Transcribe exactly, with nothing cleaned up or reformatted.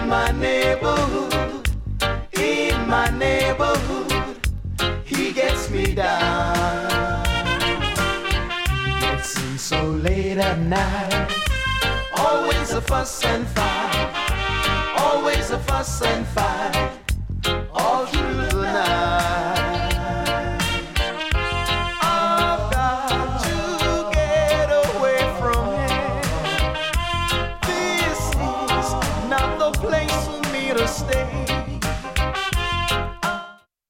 my neighborhood, in my neighborhood, he gets me down. It seems so late at night, always a fuss and fight, always a fuss and fight.